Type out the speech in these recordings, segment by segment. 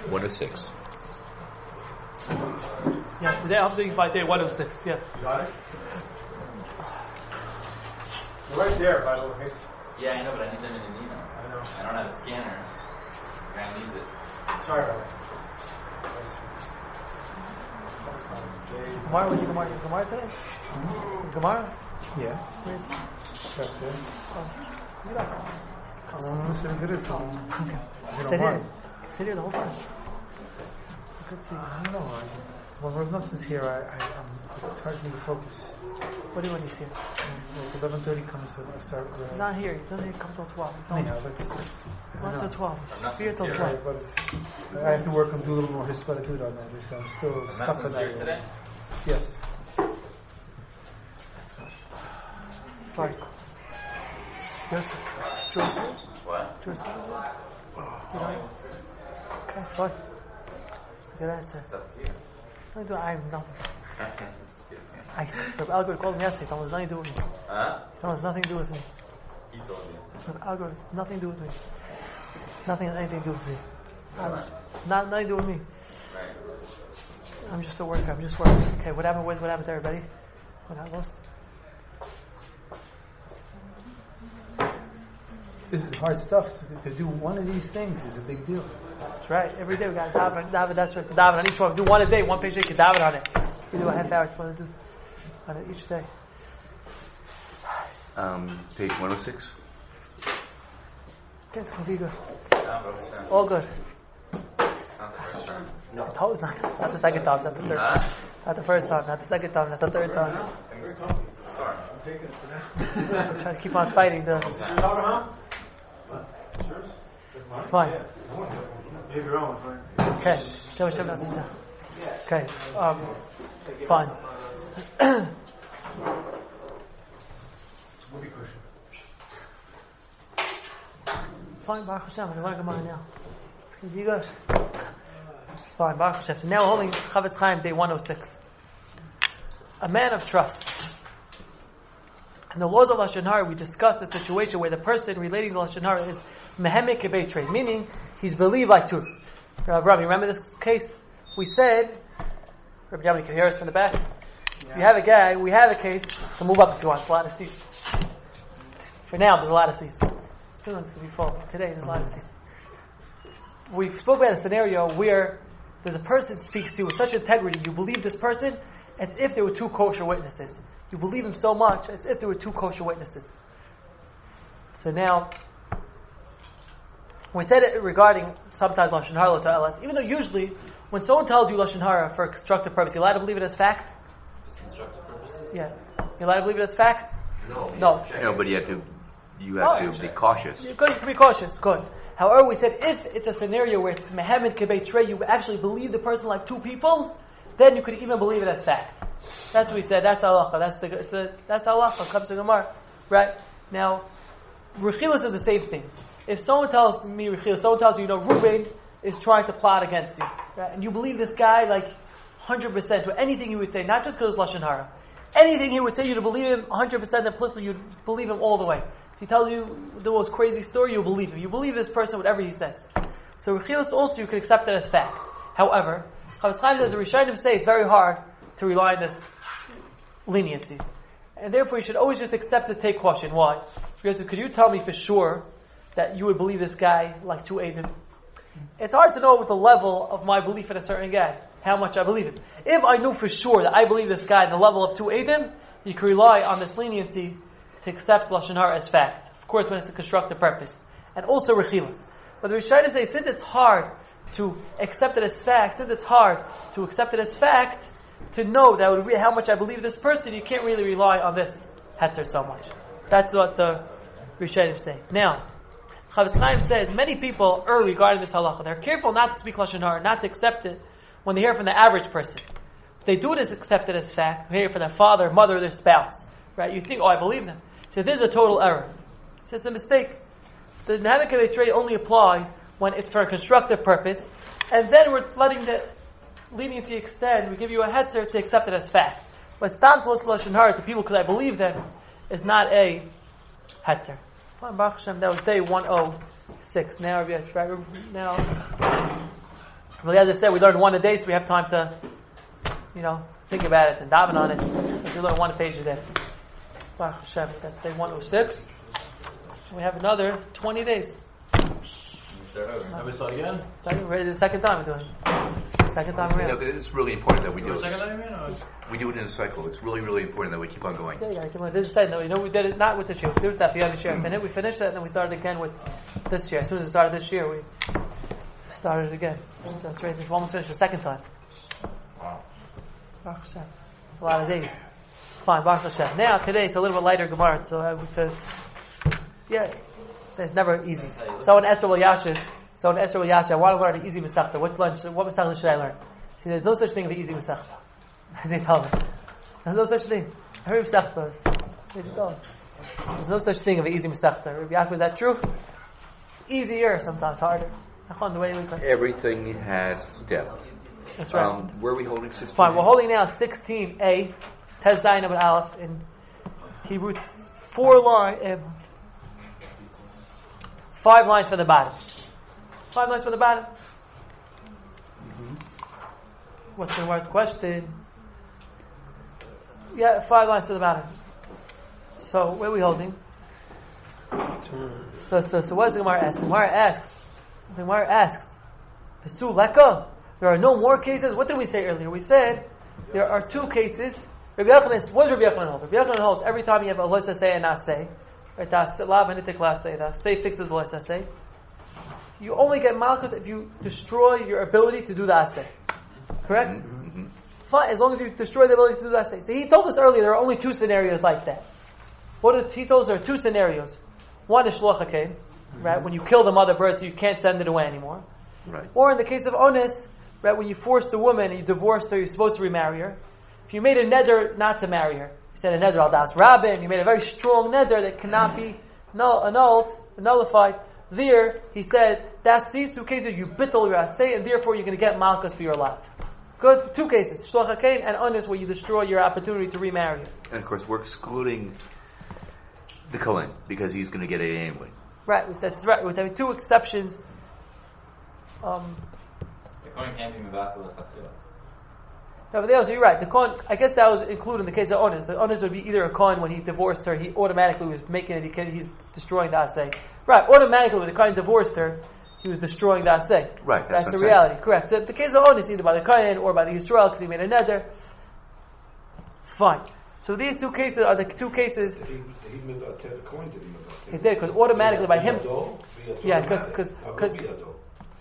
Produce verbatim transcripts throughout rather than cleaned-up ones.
one oh six. Yeah, today I'm doing by day one oh six. Yeah. You got it? You're right there, by the way. Yeah, I know, but I need them in an email. I know. I don't have a scanner. The guy needs it. Sorry about that. Gemara, was you Gemara? Gemara today? Mm-hmm. Gemara? Yeah. Where's? That's it. Oh, you don't know. I don't know if it is so. Okay. You Sit don't here. mind. Sit here the whole time. Good to see you. I don't know. I, when Rav Nelson's here, I, I, um, it's hard for me to focus. What do you want to see? Well, eleven thirty comes to I start. Uh, He's not here. He doesn't come till twelve. Anyhow, that's, that's I Not don't till know. twelve. not Here till sincere, twelve. Right, but it's, I have to work and do a little more hisparatut on that. So I'm still I'm stuck not on sincere that. today. Yes. Fine. Joseph. Joseph. What? Joseph. You know? Okay, fine. That's a good answer. It's up to you. Nothing to do. I have nothing. Just kidding. I, Rabbi Algor called me yesterday. That was nothing to do with me. Huh? That was nothing to do with me. He told you. Rabbi Algor, nothing to do with me. Nothing has anything to do with me. I was not nothing to do with me. Right. I'm just a worker. I'm just working. Okay, what happened? What happened to everybody? What I lost? This is hard stuff. To, to do one of these things is a big deal. That's right. Every day we got to daven. Daven. That's right. Daven on each one. Do one a day. One page you can daven on it. We do a half hour. Want to do on it each day. Um, page one oh six. Okay, it's gonna be good. Not the All good. first time. No, it's not. Not the second time. Not the third. Huh? Not the first time. Not the second time. Not the third time. It's a start. Trying to keep on fighting the. Fine. You have your own, right? Okay. Show us something. Okay. Um. Fine. Fine, Baruch Hashem. I'm going to learn now. It's going to be good. Fine, Baruch Hashem. So now we're holding Chavetz Chaim, day one oh six. A man of trust. In the laws of Lashon Hara, we discussed a situation where the person relating to Lashon Hara is mehemek kebeitrei, meaning he's believed like truth. Uh, Rabbi, remember this case? We said, Rabbi Yamini, can you hear us from the back? Yeah. You have a guy, we have a case, to move up if you want, it's a lot of seats. For now, there's a lot of seats. Soon it's going to be full. Today, there's a lot of seats. We spoke about a scenario where there's a person speaks to you with such integrity, you believe this person as if there were two kosher witnesses. You believe him so much as if there were two kosher witnesses. So now, we said it regarding sometimes Lashon Hara to us, even though usually when someone tells you Lashon Hara for constructive purpose, you're allowed to believe it as fact? Just constructive purposes? Yeah. You're allowed to believe it as fact? No. No. No, but you have to, you have Oh, to be cautious. You're good, you can be cautious, good. However, we said if it's a scenario where it's mehemet kebeitrei, you actually believe the person like two people, then you could even believe it as fact. That's what we said. That's halacha. That's the, it's the that's halacha. Comes to Gemara, right? Now, rechilas is the same thing. If someone tells me rechilas, someone tells you, you know, Reuben is trying to plot against you, right? And you believe this guy like one hundred percent with anything he would say, not just because it's Lashon Hara. Anything he would say, you'd believe him one hundred percent implicitly. You'd believe him all the way. If he tells you the most crazy story, you believe him. You believe this person, whatever he says. So rechilas also you could accept it as fact. However, Chavetz Chaim says the Rishonim say it's very hard to rely on this leniency. And therefore you should always just accept it, take caution. Why? Because could you tell me for sure that you would believe this guy like two Eidim? It's hard to know what the level of my belief in a certain guy, how much I believe him. If I knew for sure that I believe this guy in the level of two Eidim, you can rely on this leniency to accept Lashon Hara as fact. Of course, when it's a constructive purpose. And also rechilas. But the Rishonim say, since it's hard to accept it as fact, since it's hard to accept it as fact, to know that would re- how much I believe this person, you can't really rely on this heter so much. That's what the Rishonim say. Now, Chavetz Chaim says many people err regarding this halacha. They're careful not to speak Lashon Hara, not to accept it when they hear it from the average person. They do this accept it as fact. They hear it from their father, mother, their spouse. Right? You think, oh, I believe them. So this is a total error. So it's a mistake. The Mehemet kebeitrei only applies when it's for a constructive purpose, and then we're letting the leniency extend. We give you a heter to accept it as fact. But stam to listen Lashon Hara to people because I believe them is not a heter. Fine, Baruch Hashem, that was day one oh six. Now, yes, right now, Well, as I said, we learned one a day, so we have time to, you know, think about it and daven on it. If you learn one page a day. Baruch Hashem, that's day one oh six. We have another twenty days. Start over. Have we start again? Second, ready the second time we're doing it. Second time You know, around. it's really important that we do The second it. time, you mean? Or? We do it in a cycle. It's really, really important that we keep on going. Yeah, yeah, come on. This is said, no, you know, we did it not with this year. We did it with that this year. Fin- We finished it, and then we started again with this year. As soon as it started this year, we started again. So that's right. It's almost finished the second time. Wow. Baruch Hashem. It's a lot of days. Fine, Baruch Hashem. Now, today, it's a little bit lighter Gemara, so I would, uh, yeah, it's never easy. So in Esra Yashir, so in Esra Yashir, I want to learn an easy Masechta. What lunch, what Masechta should I learn? See, there's no such thing as an easy Masechta. As he told me. There's no such thing. Every Masechta. As he told me. There's no such thing of an easy Masechta. Rabbi Yaakov, is that true? It's easier, sometimes harder. The way we look. Everything has depth. That's right. Um, where are we holding sixteen? Fine, we're holding now sixteen A, Tez Zayin Amud Aleph, in Hebrew, four lines, um, five lines from the bottom. Five lines from the bottom. Mm-hmm. What's the worst question? Yeah, five lines from the bottom. So, where are we holding? So, so, so what's the Gemara asking? The Gemara asks, the Gemara asks, V'su leka? There are no more cases. What did we say earlier? We said there are two cases. Rabbi Yochanan, what does Rabbi Yochanan hold? Rabbi Yochanan holds every time you have a loisa say and naseh, right? The lav hanitik laseh, the say fixes the loisa say. You only get malchus if you destroy your ability to do the aseh. Correct? Mm-hmm. Fine, as long as you destroy the ability to do the aseh. So he told us earlier there are only two scenarios like that. What did he told us? There are two scenarios. One is shloch hakein, right? When you kill the mother bird, so you can't send it away anymore. Right. Or in the case of onis, right, when you forced the woman and you divorced her, you're supposed to remarry her. If you made a neder not to marry her, you said a neder al das rabbin, you made a very strong neder that cannot be null, annulled, nullified. There, he said, that's these two cases you bittul your asay, and therefore you're going to get malchus for your life. Good, two cases, shloch hakein and onis, where you destroy your opportunity to remarry her. And of course, we're excluding the Kohen because he's going to get it anyway. Right, that's right. With having two exceptions. Um, The Kohen can't be mevatel l'chatchila. No, but they also, you're right. The Kohen, I guess that was included in the case of Onis. The Onis would be either a Kohen when he divorced her, he automatically was making it, he can, he's destroying the Aseh. Right, automatically when the Kohen divorced her, he was destroying the Aseh. Right, that's, that's the what I'm reality. Correct. So the case of Onis, either by the Kohen or by the Yisrael, because he made a neder. Fine. So these two cases are the two cases. He, he made a ten coin, did he make a He did, because automatically by him. Biyado, biyado Yeah, automatic. because How because about biyado?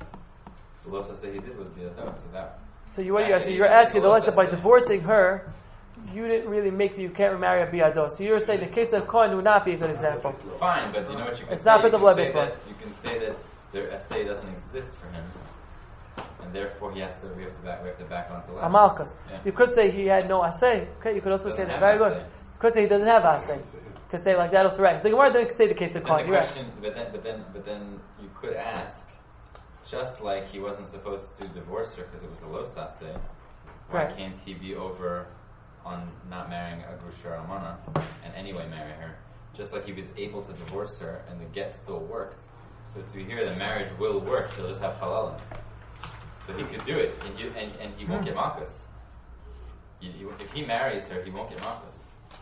The losa say he did was biyado, so that. so you what you so you're asking the lesson by divorcing her, you didn't really make the you can't remarry a biyado. So you're saying the case of Kohen would not be a good example. Fine, but you know what you can It's say? not You bit of can say Leviton. that- You can say that their essay doesn't exist for him, and therefore he has to. We have to back. We have to back onto left. Amalkas. Yeah. You could say he had no asay. Okay, you could also say Doesn't that. have Very good. asay. You could say he doesn't have asay. You could say like that also right. The Gemara didn't say the case of Then Kohen. the You're right. question, but then, but then, but then you could ask, just like he wasn't supposed to divorce her because it was a losase, why Right. can't he be over on not marrying a grusha almana and anyway marry her? Just like he was able to divorce her and the get still worked. So to hear the marriage will work, he'll just have halal. So he could do it, and he, and, and he won't get malchus. You- you- If he marries her, he won't get malchus.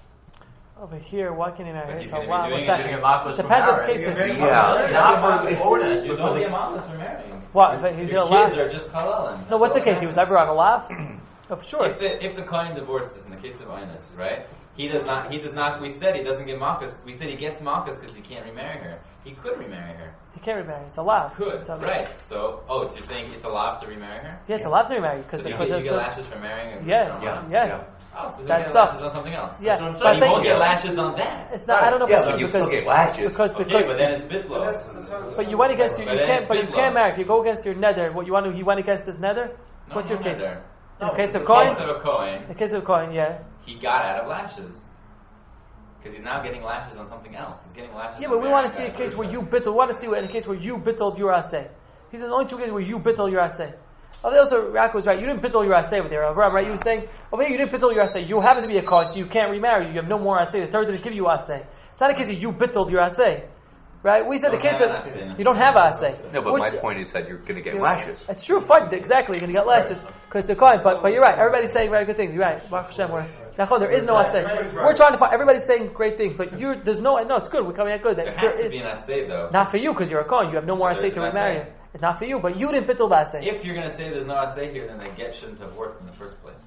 Over here, why can he marry? But he's So gonna be wow, doing what's it that? during a malchus for Depends what the marriage. case is. Yeah. Not for the ordinance, you don't get malchus for marrying. What? If he His did a kids lav? are just halal. No, what's the case? He was never on a lav. Oh, for sure. If the if the Kohen divorces in the case of Inus, right? He does not. He does not. We said he doesn't get malchus. We said he gets malchus because he can't remarry her. He could remarry her. He can't remarry. It's a lav. Could It's a, right? So oh, so you're saying it's allowed to remarry her? Yeah, it's a lav to remarry because So you, the, get, the, you get the, lashes for marrying a yeah, Yeah. yeah. Yeah. Oh, so he'll That's get up. lashes on something else. Yeah. That's what I'm But saying. I You think- won't get lashes on that. It's not. I don't know if Yeah, it's but true you because still get lashes. because Okay, because but then it's bitlo. but you went against your, But you then can't it's but you bidlo. can't marry if you go against your nether. What you want to he went against this nether. No, What's no, your no, case? there. In the case of In Kohen? the case of a Kohen, The case of Kohen, yeah. he got out of lashes. Because he's now getting lashes on something else. He's getting lashes Yeah, on but we want to see marrying a case that where person. you bittle. We want to see in a case where you bittled your asay. He says the only two cases where you bittle your asay. Oh, they also Rak was right. You didn't bittle your asay over there, Avraham, right? You were saying over there you didn't bittle your asay. You happen to be a Kohen, so you can't remarry. You have no more asay. The Torah didn't give you asay. It's not a case of you bittled your asay. right? We said the Don't kids have said, an asay. you don't have asay. No, but Which- my point is that you're going to get you're- lashes. It's true, fine, exactly. You're going to get lashes because it's a coin. But but you're right. Everybody's saying very good things. You're right. Baruch Hashem, we're, Nachon, there is no asay. Everybody's right. We're trying to find. Everybody's saying great things, but you're there's no. No, it's good. We're coming out good. There has There to is- be an asay though. Not for you because you're a coin. You have no more There's asay to an remarry. asay. It's not for you, but you didn't bittul asay. If you're going to say there's no asay here, then the get shouldn't have worked in the first place.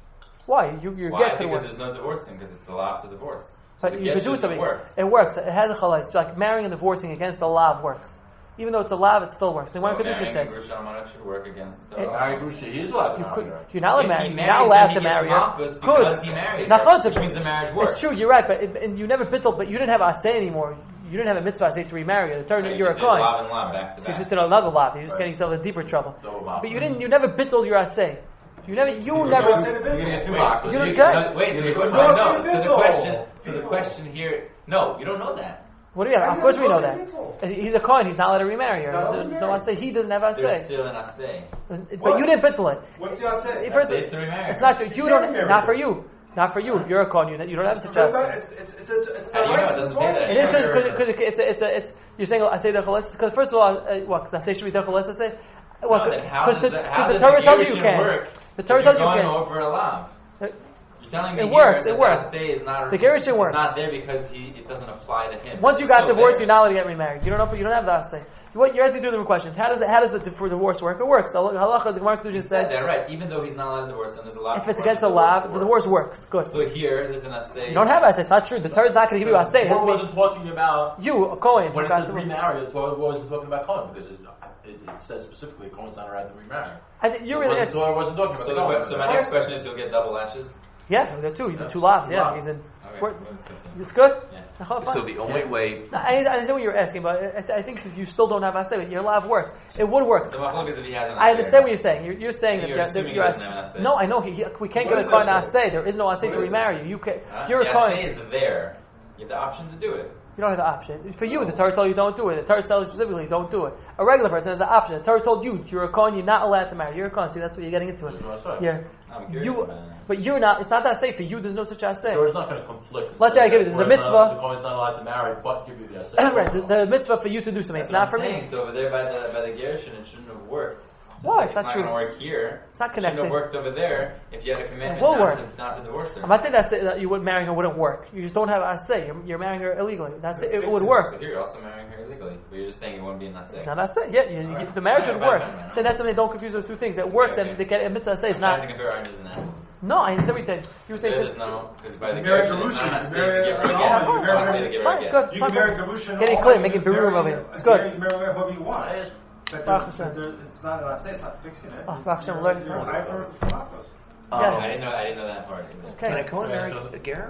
Why? You your Why? get could Because work. there's no divorcing, because it's the law to divorce. So But the you get could do shouldn't have something. worked. It works. It has a chalais. Like marrying and divorcing against the lav works. Even though it's a lav, it still works. The one So Kedusha marrying says. Gerusha Almanach should work against the It- Torah. Marry Grusha, he's allowed to You marry could, her. you're not allowed to If marry. he You're not marries, allowed then to he marry gets her. malchus Good. because he married Now, her, concept- which means the marriage works. It's true. You're right, but and you never bittul, but you didn't have asay anymore. You didn't have a mitzvah asay to remarry her. It turned Right, you're a just did coin. lav and lav back to So you back. just did another lav. You're just Right. getting yourself in deeper trouble. Double lav. But you didn't. You never bittul your asay. You never. You You're never. gonna say the You're going to get bittul. two Wait, boxes. You don't You- get- So, wait, so the You- question, No, no, it's so a the bittul. question, so the Bittul. question here, no, you don't know that. What do you have? How Of do course you we know know that. it's a bittul? He's a coin. He's not allowed to remarry her. He's not There's no, allowed to there's no marry. asay. He doesn't have There's asay. still an asay. But What? you didn't bittul it. What's the asay? First, Asay is to remarry it's her. not true. You You don't. can't marry Not her. for you. Not for you. You're a coin. You you don't have such a asay. It's, it's, it's, a, it's How do you know? It doesn't say that. It is because it's a, it's a, it's you're saying I say the cholesterol because first of all, uh, what? Because I say should be the cholesterol. Say, well, No, then how because does the, the, how the does Torah the tells you you Gerushin can. work The if Torah you're tells you you going can. over a lav? Uh, You're telling me It here works, that it works. the asay is not The Gerushin it's works. not there because he it doesn't apply to him. Once you It's got still divorced, there. you're not allowed to get remarried. You don't know. You don't have the asay. What you're asking two different questions. How does it, how does the for divorce work? It works. The halacha, the Gemara Kedusha He says says, that, right? Even though he's not allowed to divorce, and there's a lot. if it's against a lav, the divorce works. Good. So here, there's an asay. You don't have asay. It's not true. The Torah is not going to give you asay. It has Torah to be wasn't talking about you, a Kohen. when who it got says divorced. remarry. The Torah wasn't talking about Cohen because it, it, it says specifically Cohen's not allowed to remarry. I think you The really. Torah- the Torah wasn't talking So, about the, Cohen. so my next question is, you'll get double lashes. Yeah, the two, the two lavs. Yeah, Lav. he's in. Okay, We're- let's continue. It's good. Yeah. Nachon, So fine. the only way, No, I, I understand what you're asking, but I, I think if you still don't have asay, but your lav works. It would work. So my is if he has an I asay understand or what you're saying. You're, you're saying You're that assuming you're, he doesn't have an asay. no, I know. He, he, we can't What get a is coin asay? asay. There is no asay What to is remarry you. You can. Huh? You're the a coin. asay is there. You have the option to do it. You don't have the option. For you, the Torah told you don't do it. The Torah tells you specifically don't do it. A regular person has the option. The Torah told you you're a coin. You're not allowed to marry. You're a coin. See, that's what you're getting into. It. That's what I said. Yeah. I'm curious You, about it. but you're not. It's not that safe for you. There's no such asay. Torah's not going to conflict. Let's say I give you- there's a Torah's not- mitzvah. The Cohen's not allowed to marry, but give you the assay. right. The, the mitzvah for you to do something. It's That's not what for I'm me. saying. So over there by the by the Gerushin, it shouldn't have worked. Just Why? like It's not true. It's not going to work here. It's not It shouldn't connected. have worked over there if you had a commandment It will not, work. To, not to divorce her. I'm not saying that's, that you would marrying her wouldn't work. You just don't have asay. You're, you're marrying her illegally. That's it. It Fix would So work. here you're also marrying her illegally, but you're just saying it wouldn't be an asay. It's not asay. Yeah, you, you, the marriage would Right, work. right, right, right. So that's something. Don't confuse those two things. That works Okay, and okay. they get a mitzvah asay. It's I'm not. trying to compare oranges and apples. No, I understand what you're saying. You were saying. There since- is no, because by the You marry Gerushin, it's Gerushin, not you asay to marry give her a an get. almond, you It's marry- asay to give her Fine, a it's get. good. You Fine, can marry fine. Gerushin. Getting all clear, you making can berurah marry- of it. It's you good. marry- You marry whoever you want. But Baruch there's, Hashem. there, it's not an assay, it's not fixing it. Oh, Baruch Hashem, You're- learning you're Torah. high for Malchus. um, Yeah. I didn't know. I didn't know that part. Either. Okay. can I come and Okay, marry so- a Ger?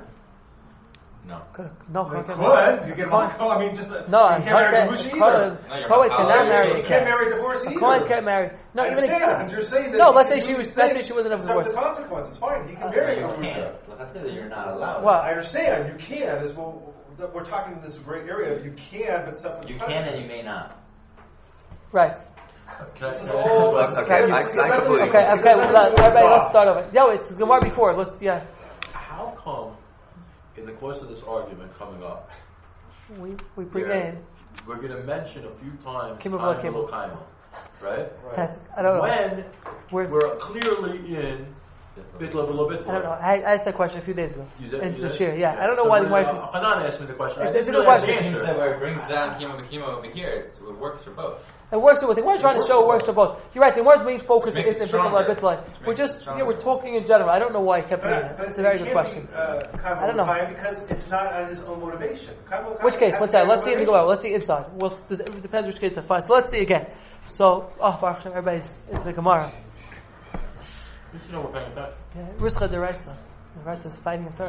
No. Could- No, You Kohen could, can't- you can Kohen- Malchus, I mean, just, uh, No, you can't marry Kohen- Gerushin Kohen- either. No, you're Kohen not. cannot Oh, marry You a can't cat. marry a divorce A either. Kohen can't marry. No, I even a understand. You're saying that No, he let's can say she do was- his let's thing, say she wasn't a accept divorce. the consequences. Fine, he can Uh, marry You Gerushin. can't. You're not allowed. What? I understand. You can. This, well, th- we're talking in this gray area. You can, but stuff. You can and you may not. Right. Can I- This is can I- all- Okay, Okay, I, you- I completely. Okay, okay, let, everybody, let's start over. Yo, it's Gemara before. Let's, yeah. How come, in the course of this argument coming up, We we bring Yeah. in. we're going to mention a few times Kimmel Chaim Kimmel. Elokaim, right? That's, I don't know. When Where's, we're clearly in Bitla Below Bitla. I don't know. I, I asked that question a few days ago. You did, in you the did? shir, yeah. I don't know why the Gemara. Gemara. Hanan asked me the question. It's- I it's a didn't good really have question. the It seems answer. that where it brings down chemo and chemo over here, it's, it works for both. It works with. We're trying to show it works for both. You're right. The more main focus Which is makes in it Bittul stronger. Bittul. Which We're makes just it yeah. We're stronger. talking in general. I don't know why I kept reading it. But It's a very it good can't question. Be, uh, kind of I don't know. Chaim because it's not on his own motivation. Kind of Which case? has One to be second. Let's see in the motivation. Gemara. Let's see inside. Well, it depends which case to find. So let's see again. So, oh, Baruch Hashem, everybody's into the Gemara. Just, you know, we're paying attention. Yeah, Rischa the Reisla. The Reisla is fighting in Torah.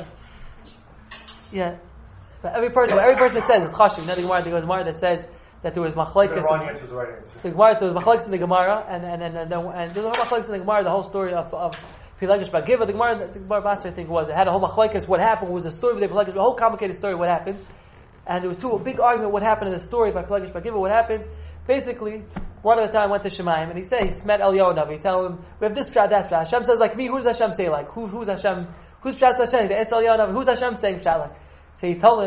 Yeah, but every person, every person says it's chashuv. You know the Gemara, the Gemara that says that there was The machlekes. wrong in- answer is the right answer. The Gemara, there was machlekes in the Gemara, and and and and, and, and there's a whole machlekes in the Gemara. The whole story of of Pilagish Bagiva. The Gemara, the Gemara Basra, I think it was. It had a whole machlekes. What happened was a story with the Pilagish, a whole complicated story. What happened? And there was two a big argument. What happened in the story by Pilagish Bagiva? What happened? Basically, one at a time went to Shemaim, and he said he met Eliyahu Navi. He tell him, "We have this pshat, that pshat." Hashem says like me. Who does Hashem say like? Who who's Hashem? Who's pshat Hashem? The Eliyahu Navi. Who's Hashem saying pshat like? So he told him,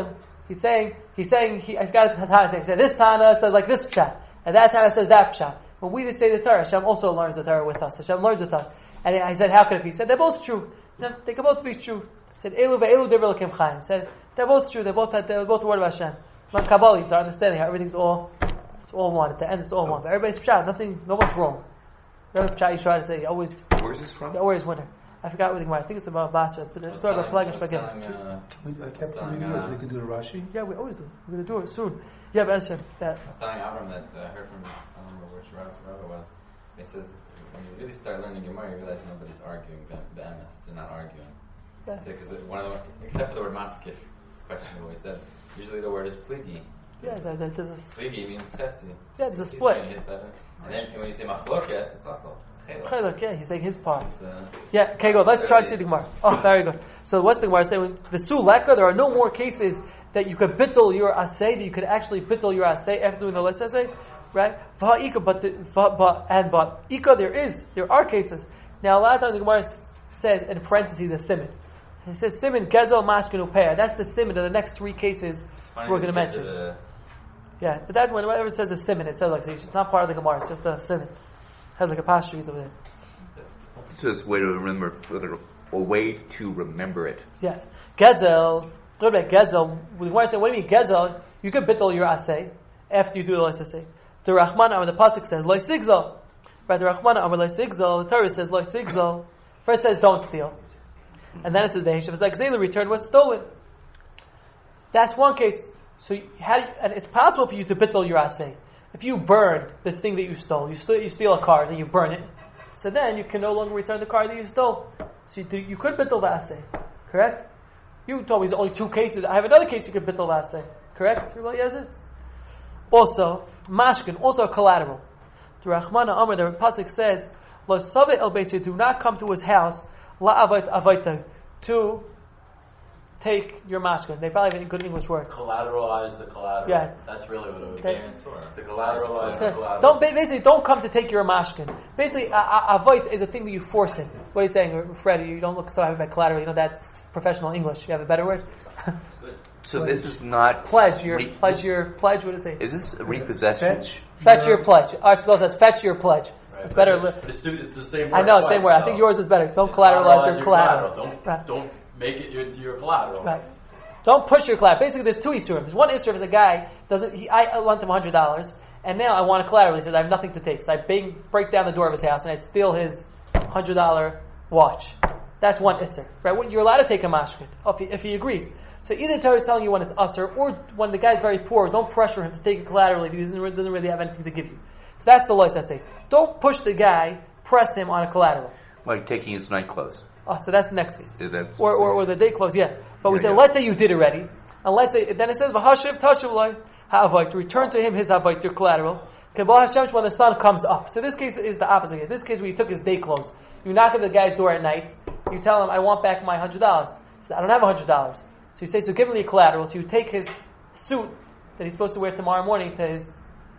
He's saying, he's saying, he, I've got to he said, this Tana says like this pshat, and that Tana says that pshat. When we just say the Torah, Hashem also learns the Torah with us. Hashem learns with us. And I said, how could it be? He said, they're both true. No, they can both be true. He said, Elu ve'elu divrei Elokim Chaim. He said, they're both true. They're both, they're both the word of Hashem. Like Kabbalah, you start understanding how everything's all, it's all one. At the end, it's all one. But everybody's pshat. Nothing, no one's wrong. Every pshat you try to say, always, Where's this from? always winner. I forgot what the Gemara. I think it's about Basra, but it's story about Flagish Bagel. We, I kept telling, telling you uh, we can do the Rashi. Yeah, we always do. We're going to do it soon. Yeah, but Hashem, that. I was telling Avram that uh, I heard from, I don't remember which rabbi it was. He says, when you really start learning Gemara, you realize nobody's arguing the, the M S. They're not arguing. Yeah. Because one of the, except for the word matzkif, it's questionable. He said, usually the word is pligi. Yeah, that, that, there's a, Pligi means chetzi. yeah, there's a split. And then when you say machlokes, it's also it's chiluk. Chiluk, yeah, he's saying his part. It's, uh, Yeah, okay, good. Let's try to see the Gemara. Oh, very good. So what's the Gemara saying? The Suleka, there are no more cases that you could bittul your asay, that you could actually bittul your asay after doing the less asay, right? V'ha'ika, but, the, v'ha, but, and but, ika, there is, there are cases. Now, a lot of times the Gemara says, in parentheses, a siman. It says, siman, gezel, mashkin, upeah. That's the siman of the next three cases we're going to mention. The, Yeah, but that's when whenever it says a siman, it says like, so it's not part of the Gemara, it's just a siman. It has like a pastures over there. It's just a way to remember, a way to remember it. Yeah. Gezel, what about Gezel? The Gemara says, what do you mean Gezel? You could bittul your asay after you do the last asay. The Rahman Amar, the Pasuk says, Lo sigzal. Right, the Rahman Amar, Lo sigzal. The Torah says, Lo sigzal. First says, don't steal. And then it says, Ve'eshav. It's like Zayla, return what's stolen. That's one case. So, you, how do you, and it's possible for you to bittul your asay. If you burn this thing that you stole, you, st- you steal a car, then you burn it. So then you can no longer return the car that you stole. So you, you could bittul the asay, correct? You told me there's only two cases. I have another case you could bittul the asay, correct? Also, mashkin, also a collateral. The Rahman Amar, the pasuk says, "Lo save el beis," do not come to his house, la avait avaita, to take your mashkin. They probably have a good English word. Collateralize the collateral. Yeah. That's really what it would They- be. To collateralize the So, collateral. don't ba- basically don't come to take your mashkin. Basically, a, a, avoit is a thing that you force in. What are you saying, Fred? You don't look so happy about collateral. You know that's professional English. You have a better word. So this is not Pledge your re- pledge your pledge. What does it say? Is this a repossession? Fetch. Fetch your pledge. Art Scroll says fetch your pledge. Right, It's but better. It's, but it's, it's the same word. I know, twice, same word. I though. think yours is better. Don't collateralize your collateral. Don't, Right. don't make it your, your collateral. Right. Don't push your collateral. Basically, there's two isurim. There's one isurim is a guy doesn't. He, I lent him one hundred dollars, and now I want a collateral. He says I have nothing to take, so I bang, break down the door of his house and I'd steal his one hundred dollar watch. That's one isur, right? Well, you're allowed to take a mashkin if he, if he agrees. So either the Torah is telling you when it's usur, or when the guy's very poor, don't pressure him to take a collateral if he doesn't, doesn't really have anything to give you. So that's the lois I say. Don't push the guy, press him on a collateral. Like taking his night clothes. Oh, so that's the next case. Is that Or, or, or the day close, yeah. But we Yeah, say, yeah. let's say you did already, and let's say, then it says, v'hashiv tashiv loy ha'avayt, return to him his havayt, your collateral, k'bal Hashem, when the sun comes up. So this case is the opposite. In this case, where you took his day clothes, you knock at the guy's door at night, you tell him, I want back my one hundred dollars. He says, I don't have one hundred dollars. So you say, so give him the collateral, so you take his suit that he's supposed to wear tomorrow morning to his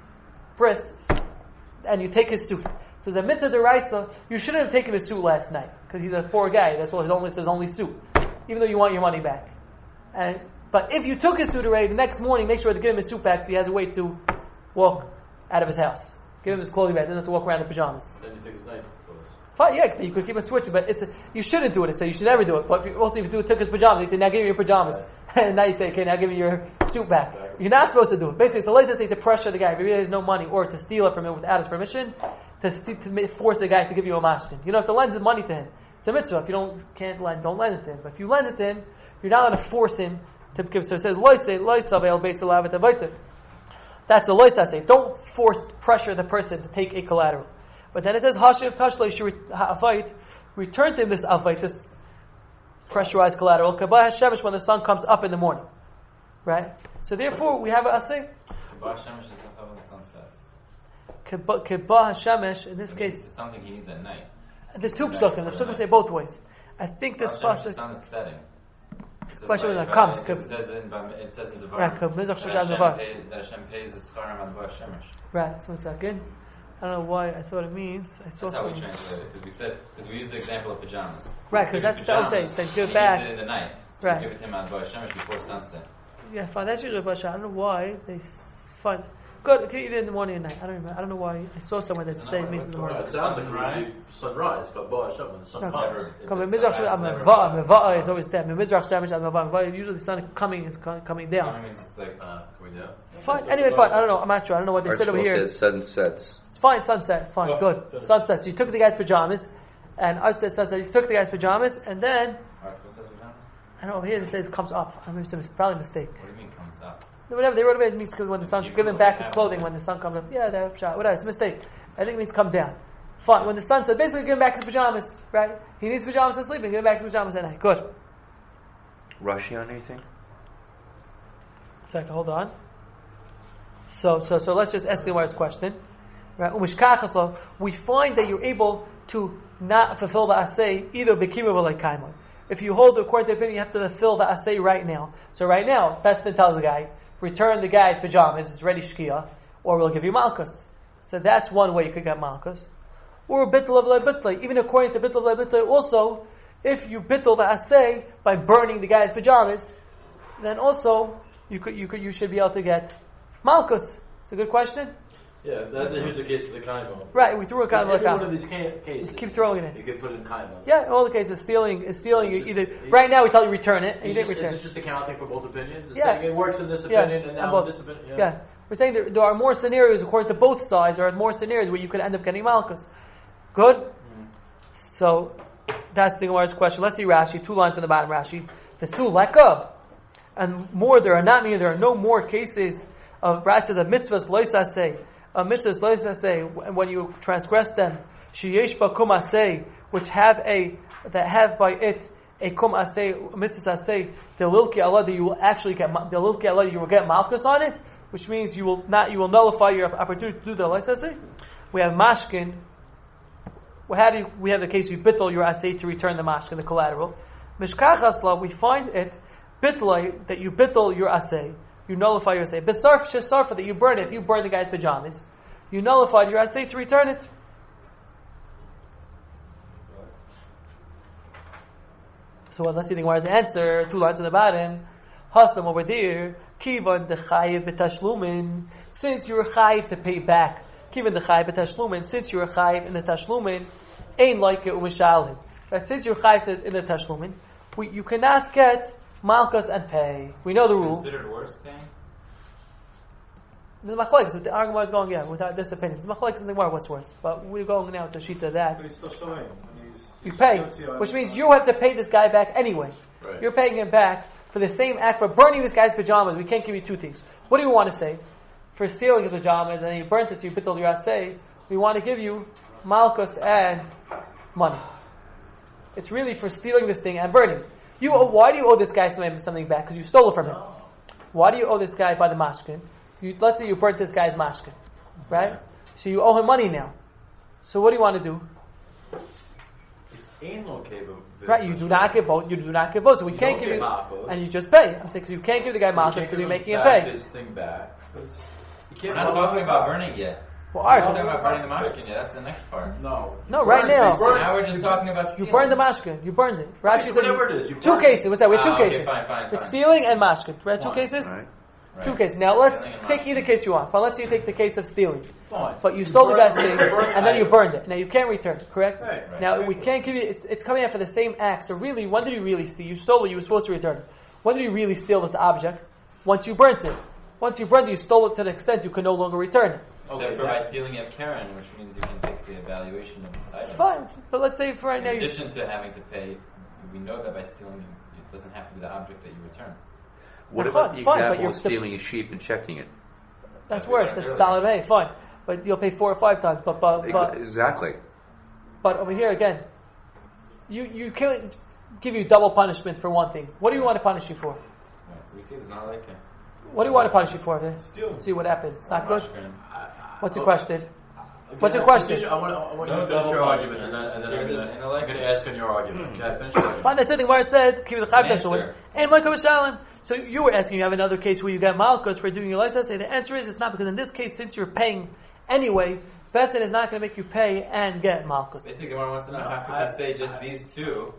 bris, and you take his suit. So the mitzvah deraisa, you shouldn't have taken his suit last night because he's a poor guy. That's what his only his only suit, even though you want your money back. And but if you took his suit already, the next morning make sure to give him his suit back so he has a way to walk out of his house. Give him his clothing back. Doesn't have to walk around in pajamas. Then you take his night clothes. Fine, yeah, you could keep him switching, but it's a, you shouldn't do it. It's a, you should never do it. But if you, also, if you do it, took his pajamas, you say, now give me your pajamas. And now you say, okay, now give me your suit back. You're not supposed to do it. Basically, it's the license to pressure the guy if he really has no money, or to steal it from him without his permission, to, st- to ma- force the guy to give you a mashkin. You don't have to lend his money to him. It's a mitzvah. If you don't can't lend, don't lend it to him. But if you lend it to him, you're not allowed to force him to give. So it says, loise, loise, avel, beis, alavet, avaita. That's the lois I say. Don't force pressure the person to take a collateral. But then it says, hashiv tashlei ha'avait, return to him this avait, this pressurized collateral, kabah hashemesh, when the sun comes up in the morning. Right? So therefore, we have a asay. Kabah Shemesh is not when the sun sets. Kabah hashemesh, in this It case, means it's something he needs at night. there's two psukim. The psukim say both ways. I think this Kabah Shemesh, the pasuk, sun is setting. It says Question by- when it comes, It kab- says in, it says in Devarim Right, kab- that Mizrach Shlosh Hashem Devar. pay- that Hashem pays the scharim on Kabah Shemesh. right, so one second. I don't know why I thought it means. I saw That's how we something. translate it. Because we said, because we used the example of pajamas. Right, 'cause Give him that's what I was saying. pajamas, Said give it he back. needs it in the night. So Right. give it to him on Kabah Shemesh before sunset. Yeah, fine. That's usually a Basha. I don't know why they fine. Good. Okay, either in the morning or night. I don't remember. I don't know why. I saw somewhere that So said no, it means in the morning. It sounds like Sunrise. sunrise. sunrise, but Bo Hashem, when the sun No. comes. Come If in it's Mizrach sunrise, Shemashim, never Meva'ah, comes. Meva'ah is always there. Mizrach Shemashim, Meva'ah. Usually the sun coming is co- coming No, down. it means it's like Uh, coming down. Fine. Anyway, fine. I don't know. I'm not sure. I don't know what they said over Archibald here. says sun sets. Fine. Sunset. Fine. Oh, Good. good. Sunset. So you took the guy's pajamas, and I said sunset. You took the guy's pajamas, and then Article says pajamas? I don't know. Over here it says comes up. I mean, it's a- probably a mistake. What do you mean comes up? Whatever they wrote it, it means when the sun, You give him put back it his down. clothing when the sun comes up. Yeah, they're shot. Whatever, it's a mistake. I think it means come down. Fine. When the sun said, basically give him back his pajamas, right? He needs pajamas to sleep, and give him back his pajamas at night. Good. Rashi on anything? Second, hold on. So, so, so let's just ask the Gemara's question. Right? Umishkachaslo, we find that you're able to not fulfill the asay either b'kiva or like kaima. If you hold the according to the opinion, you have to fulfill the asay right now. So right now, Bestin tells the guy, return the guy's pajamas, it's ready shkia, or we'll give you malchus. So that's one way you could get malchus. Or bittul of bittul. Even according to bittul of bittul, also, if you bittul the asay by burning the guy's pajamas, then also you could you could you should be able to get malchus. It's a good question. Yeah, that, here's the case for the kaimo. Right, we threw a In kind every of one of these ca- cases, You keep throwing it in. You could put in kaimo. Yeah, in all the cases, stealing is stealing. You It's either just- right now we tell you return it, and you It's didn't just, return. it's just accounting for both opinions. It's Yeah. saying it works in this Yeah, opinion and and now both. this opinion. Yeah. Yeah. We're saying there, there are more scenarios according to both sides. There are more scenarios where you could end up getting malchus. Good. Mm. So that's the Gemara's question. Let's see Rashi. Two lines from the bottom. Rashi. V'su leka, and more. There are not many. There are no more cases of Rashi says a mitzvahs loisasei. A mitzvahs loisasei when you transgress them. Sheyesh bakum asei, which have a that have by it a kum asay, mitzvah asay, the lilki Allah that you will actually get, the lilki Allah you will get malchus on it, which means you will not, you will nullify your opportunity to do the Allah asay. We have mashkin. Well, how do you, we have the case you bittul your asay to return the mashkin, the collateral. Mishkach asla, we find it bittul that you bittul your asay, you nullify your asay. Besarf shesarfa that you burn it. If you burn the guy's pajamas, you nullified your asay to return it. So well, let's see the Gemara's answer. Two lines on the bottom. Hasam over there. Kivan the chayiv b'tashlumin. Since you're chayiv to pay back. Kivan the chayiv b'tashlumin. Since you're chayiv in the tashlumin, ain't like it umishalim. Right? Since you're chayiv in the tashlumin, we, you cannot get malchus and pay. We know the rule. Considered worse paying? The machlekes, the argument is going yeah without this opinion. The machlekes in the Gemara, what's worse? But we're going now to shita that. But he's still showing him. And he's, You he's pay, don't see how which it- means you have to pay this guy back anyway. Right. You're paying him back for the same act for burning this guy's pajamas. We can't give you two things. What do you want to say? For stealing his pajamas and then you burnt it, so you bittul your asay. We want to give you malchus and money. It's really for stealing this thing and burning. You owe, why do you owe this guy something, something back? Because you stole it from him. Why do you owe this guy by the mashkin? You, let's say you burnt this guy's mashkin, right? So you owe him money now. So what do you want to do? Ain't no cable. Right, you do not give both. You do not give both. So we You can't don't give get you, malchus. and you just pay. I'm saying because you can't give the guy You malchus can't because give you're making him back pay. his thing back. You We're can't not talking about burning yet. Well, We're all talking right. about burning the mashkin yet. That's the next part. No. No, right now. Burn- Now we're just talking about You stealing. burned the mashkin. You burned it. Rashi said whatever you- it is, you two burned cases. it. What's that? We have two Ah, okay, cases. fine, fine, It's fine. stealing and mashkin. Right? Two Fine. cases. Right. Right. Two cases. Now let's Stealing and take mashkin. either case you want. Fine. Let's say you take the case of stealing, Fine. but you stole the burned- best thing you burned and then you it. burned it. Now you can't return it. Correct? Right. Right. Now we can't give you. It's, it's coming out for the same act. So really, when did you really steal? You stole it. You were supposed to return it. When did you really steal this object? Once you burnt it. Once you burnt it, you stole it to the extent you could no longer return it. Except Okay, for by that- stealing it of Karen, which means you can take the evaluation of the item. Fine, but let's say for right now In you. addition to having to pay, we know that by stealing, it doesn't have to be the object that you return. What Fine, about the fine, but example you're of still- stealing a sheep and checking it? That's Like we worse. learned It's earlier. dollar pay. Fine, but you'll pay four or five times. But but but, Exactly. but over here again, you you can't give you double punishment for one thing. What do you want to punish you for? Right, so we see it's not like a What do you want to punish you for? Okay? Stealing. Let's see what happens. Not good. mashkin. What's your Oh. question? What's your Again, question? continue. I want, I want No you to finish double your argument, punishment. and then, and then There I'm is going an elect- to ask on your argument. Okay, finish your argument. Fine. That's it. The Gemara said, "Keep the chayv Answer. teshuvah." And like Shalom. So you were asking, you have another case where you get malchus for doing your license. The answer is, it's not, because in this case, since you're paying anyway, Besin is not going to make you pay and get malchus. Basically, Gemara wants to know how could I say just these two if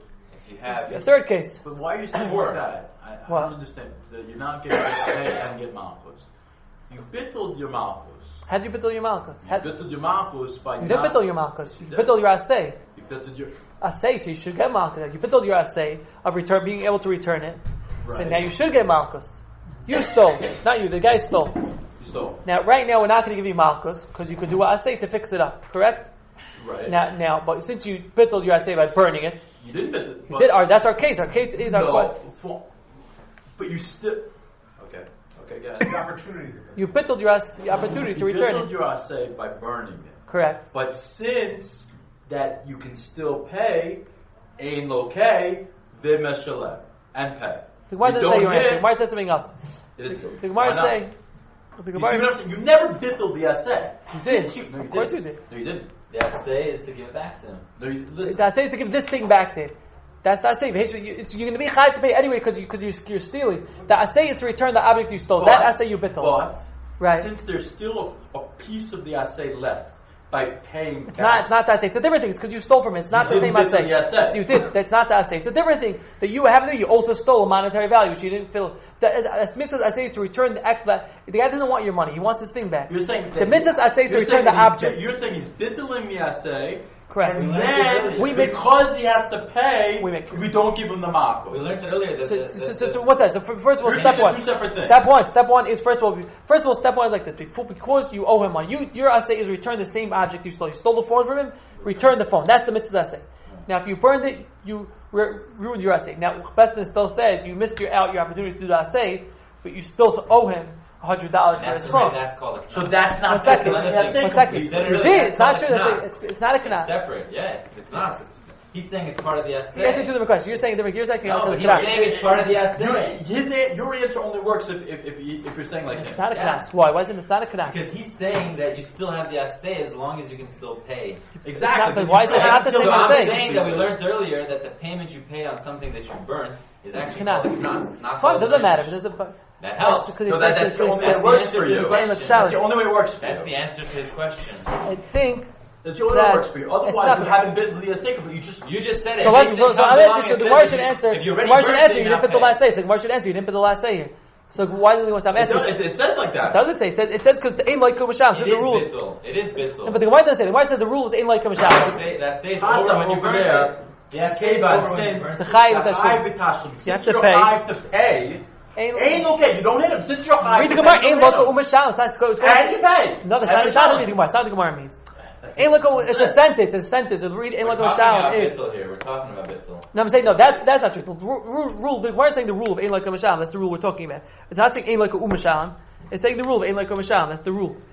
If you have A third case. But why are you saying that? I, I What? don't understand. That you're not getting pay and get malchus. You bittled your malchus. How did you bittul your malchus? You How- bittled your malchus by You not... didn't bittul your malchus. You bittul your asay. You bittled your... Asay, so you should get malchus. You bittul your asay of return, being able to return it. So Right. now you should get malchus. You stole, not you. The guy stole. You stole. Now, right now, we're not going to give you malchus because you could do a asay to fix it up. Correct? Right. Now, now, but since you bittul your asay by burning it, You didn't bittle. you did. Our, that's our case. Our case is our. No, que- for, but you still... Okay. Okay, go The ahead. opportunity. You bittled your as- the opportunity to You return bittled it. your assay by burning it. Correct. But since that you can still pay, ein lokay, v'meshalem, and pay. The Gemara You doesn't say don't your answer. hit- The Gemara says something else. It is- The Gemara is Why not? saying. The You, see Gemara. what I'm saying? You never bittled the assay. You did. Since you- no, you Of course didn't. you did. No, you didn't. The assay is to give it back to him. No, you, listen. The assay is to give this thing back there. That's the assay. You- it's- You're going to be chayav to pay anyway because you, cause you're, you're stealing. The assay is to return the object you stole. But- that assay you bittul. But Right. since there's still a, a piece of the assay left by paying It's back, not. It's not the assay. It's a different thing. It's because you stole from it. It's not You the same didn't assay. bittul the assay. It's- You did. That's not the assay. It's a different thing that you have there. You also stole a monetary value which you didn't fill. The uh, mitzvah's assay is to return the actual. The guy doesn't want your money. He wants his thing back. You're saying The mitzvah's assay is to you're return saying the that he's- object. You're saying he's bittling the assay. Correct. And We learned then, it We make- because he has to pay, We make- we don't give him the mark. We learned it earlier that So, the, so, the, so, the, so what's that? So f- first of all, You're step saying one. two separate things. Step one. Step one is first of all. First of all, step one is like this: Before- because you owe him money, you your assay is return the same object you stole. You stole the phone from him. Return the phone. That's the mitzvah assay. Now, if you burned it, you re- ruined your assay. Now, Bestin still says you missed your out your opportunity to do the assay, but you still owe him a hundred dollars for that's, his the way phone. that's called a So that's not One second. bittling the assay One second. completely. You Really, did. that's It's not not true. a That's knas. It's, it's not a It's knas. separate. Yes, the knas. It's- He's saying it's part of the assay. You answered two different questions. You're saying different. You're saying No, it's but a he's knas. saying it's part of the Your, assay. his, an- your answer only works if if, if, you, if you're saying like It's him. not a Yeah. knas. Why? Why isn't it? It's not a knas? Because he's saying that you still have the assay as long as you can still pay. Exactly. Not- but why is it not the So same I'm assay? saying that we learned earlier that the payment you pay on something that you burnt is actually knas. called a knas. Not Fine. called Doesn't a matter. knas. But there's a. That helps. Because So it's that, like- that's the it's- only way it's- it works the for answer you. to Same the with That's salad. the only way it works for That's you. the answer to his question. I think. That's the only way that it works for you. it's Otherwise, not- you haven't been to the assay, but you just You just said it. So If let's. they So, say so come I'm along answering. So and the said Gemara if should you- answer. If you The already Gemara should burnt answer. it, You now didn't put the pay. last say. So the Gemara should answer. You didn't put the last say here. So why does he want to stop it, answering? does, it, it says like that. Does it say? It says it says because the ain like kumasham. So It the is rule. bittul. It is bittul. No, but the Gemara doesn't say. The Gemara says the rule is ain like That kumasham. stay- That stays Awesome, over when you over burn there. it. Yes, Okay, stays but over when you since burn The it. chayiv the tashum. chayiv v'tashum, You have since to you're pay. chayiv to pay, ain't okay. You don't hit him. Since you're chayiv Read the to Gemara. pay, you Ain don't like hit him. umasham. It's not. It's going. And you pay. No, that's And not. the It's not shalom. reading the Gemara. It's not what the Gemara means. Ain like it's a sentence. It's a sentence. Read ain We're like talking about umasham is. bittul here. We're talking about bittul. No, I'm saying no. That's that's not true. The rule, rule the Gemara is saying the rule of ain like umasham. That's the rule we're talking about. It's not saying ain like umasham. It's saying the rule of ain like umasham. That's the rule.